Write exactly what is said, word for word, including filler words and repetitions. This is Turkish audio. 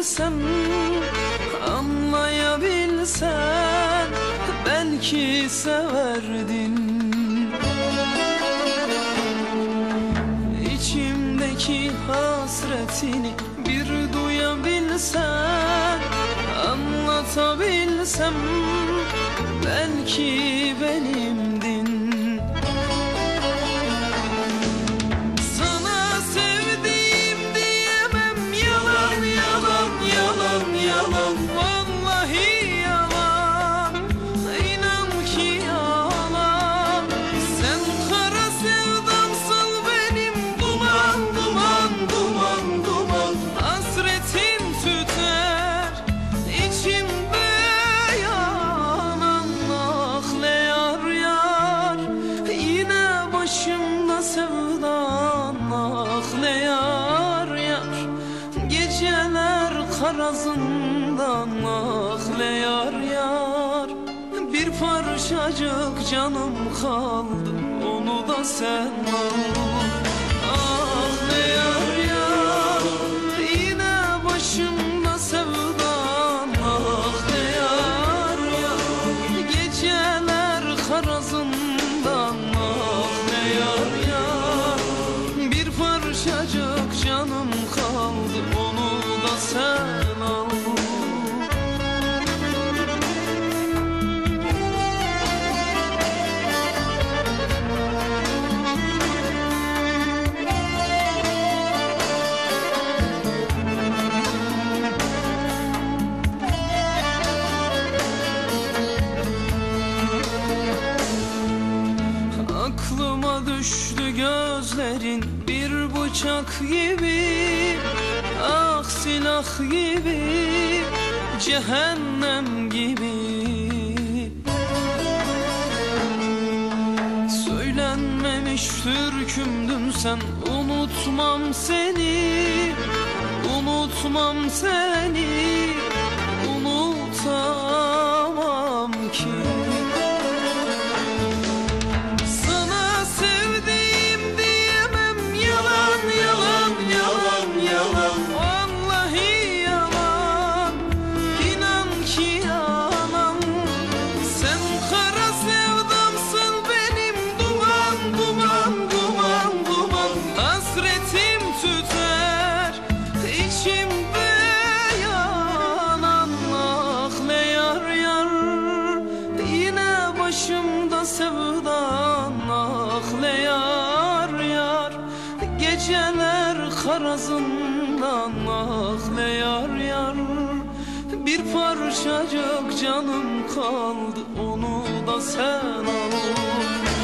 Anlayabilsem, anlayabilsen belki severdin. İçimdeki hasretini bir duyabilsen, anlatabilsem belki benimdin. Sana sevdiğim diyemem, yalan yalan yalan yalan, vallahi yalan, inan ki yalan. Sen kara sevdamsın benim, duman duman duman duman. Hasretin tüter içimde yanan, ah ne yar yar, yine başımda sevdan, ah ne yar yar. Geceler karazından, ah ne yar yar. Bir parçacık canım kaldı, onu da sen al. Ah ne yar yar, yine başımda sevdan, ah ne yar yar. Geceler karazından, ah ne yar yar. Bir parçacık canım kaldı, onu da sen al. Aklıma düştü gözlerin bir bıçak gibi, ah silah gibi, cehennem gibi. Söylenmemiş türkümdün sen, unutmam seni, unutmam seni, unutamam ki. Başımda sevdan, ah ne yar yar. Geceler karazından, ah ne yar yar. Bir parçacık canım kaldı, onu da sen al.